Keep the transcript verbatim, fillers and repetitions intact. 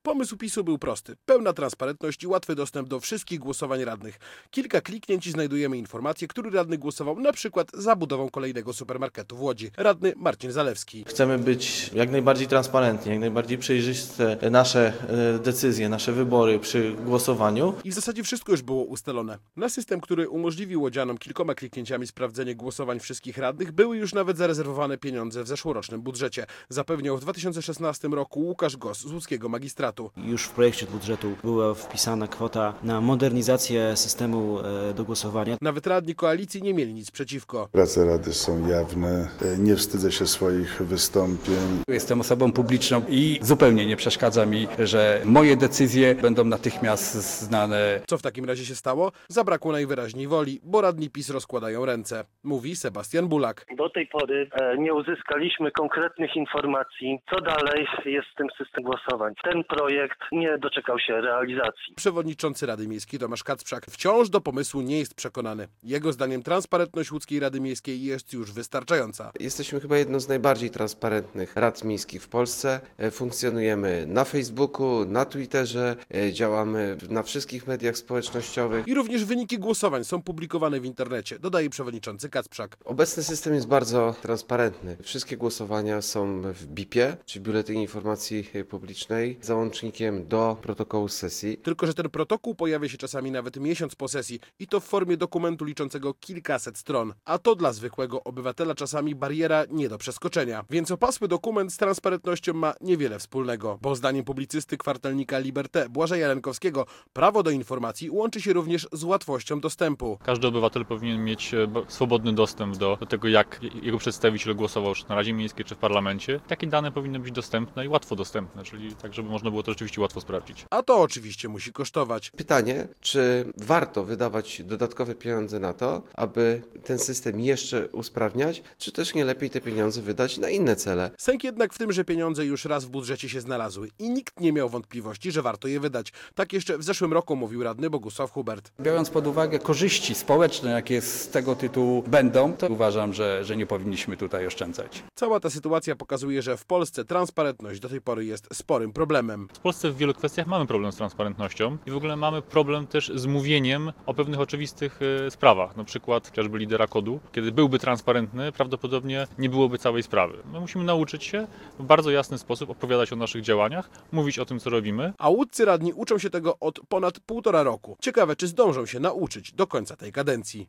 Pomysł PiSu był prosty. Pełna transparentność i łatwy dostęp do wszystkich głosowań radnych. Kilka kliknięć i znajdujemy informację, który radny głosował na przykład za budową kolejnego supermarketu w Łodzi. Radny Marcin Zalewski. Chcemy być jak najbardziej transparentni, jak najbardziej przejrzyste nasze decyzje, nasze wybory przy głosowaniu. I w zasadzie wszystko już było ustalone. Na system, który umożliwił łodzianom kilkoma kliknięciami sprawdzenie głosowań wszystkich radnych, były już nawet zarezerwowane pieniądze w zeszłorocznym budżecie. Zapewniał w dwa tysiące szesnastym roku Łukasz Goss z łódzkiego magistratu. Już w projekcie budżetu była wpisana kwota na modernizację systemu do głosowania. Nawet radni koalicji nie mieli nic przeciwko. Prace rady są jawne, nie wstydzę się swoich wystąpień. Jestem osobą publiczną i zupełnie nie przeszkadza mi, że moje decyzje będą natychmiast znane. Co w takim razie się stało? Zabrakło najwyraźniej woli, bo radni PiS rozkładają ręce, mówi Sebastian Bulak. Do tej pory nie uzyskaliśmy konkretnych informacji, co dalej jest z tym systemem głosowań. Ten projekt nie doczekał się realizacji. Przewodniczący Rady Miejskiej Tomasz Kacprzak wciąż do pomysłu nie jest przekonany. Jego zdaniem transparentność Łódzkiej Rady Miejskiej jest już wystarczająca. Jesteśmy chyba jedną z najbardziej transparentnych rad miejskich w Polsce. Funkcjonujemy na Facebooku, na Twitterze, działamy na wszystkich mediach społecznościowych. I również wyniki głosowań są publikowane w internecie, dodaje przewodniczący Kacprzak. Obecny system jest bardzo transparentny. Wszystkie głosowania są w B I P-ie, czyli Biuletynie Informacji Publicznej, załącznikiem do protokołu sesji. Tylko że ten protokół pojawia się czasami nawet miesiąc po sesji i to w formie dokumentu liczącego kilkaset stron. A to dla zwykłego obywatela czasami bariera nie do przeskoczenia. Więc opasły dokument z transparentnością ma niewiele wspólnego, bo zdaniem publicysty kwartalnika Liberté Błażeja Lenkowskiego prawo do informacji łączy się również z łatwością dostępu. Każdy obywatel powinien mieć swobodny dostęp do, do tego, jak jego przedstawiciel głosował, czy na Radzie Miejskiej, czy w parlamencie. Takie dane powinny być dostępne i łatwo dostępne, czyli tak, żeby można było to rzeczywiście łatwo sprawdzić. A to oczywiście musi kosztować. Pytanie, czy warto wydawać dodatkowe pieniądze na to, aby ten system jeszcze usprawniać, czy też nie lepiej te pieniądze wydać na inne cele? Sęk jednak w tym, że pieniądze już raz w budżecie się znalazły i nikt nie miał wątpliwości, że warto je wydać. Tak jeszcze w zeszłym roku mówił radny Bogusław Hubert. Biorąc pod uwagę korzyści społeczne, jakie z tego tytułu będą, to uważam, że, że nie powinniśmy tutaj oszczędzać. Cała ta sytuacja pokazuje, że w Polsce transparentność do tej pory jest sporym problemem. W Polsce w wielu kwestiach mamy problem z transparentnością i w ogóle mamy problem też z mówieniem o pewnych oczywistych y, sprawach. Na przykład chociażby lidera kodu, kiedy byłby transparentny, prawdopodobnie nie byłoby całej sprawy. My musimy nauczyć się w bardzo jasny sposób opowiadać o naszych działaniach, mówić o tym, co robimy. A łódzcy radni uczą się tego od ponad półtora roku. Ciekawe, czy zdążą się nauczyć do końca tej kadencji.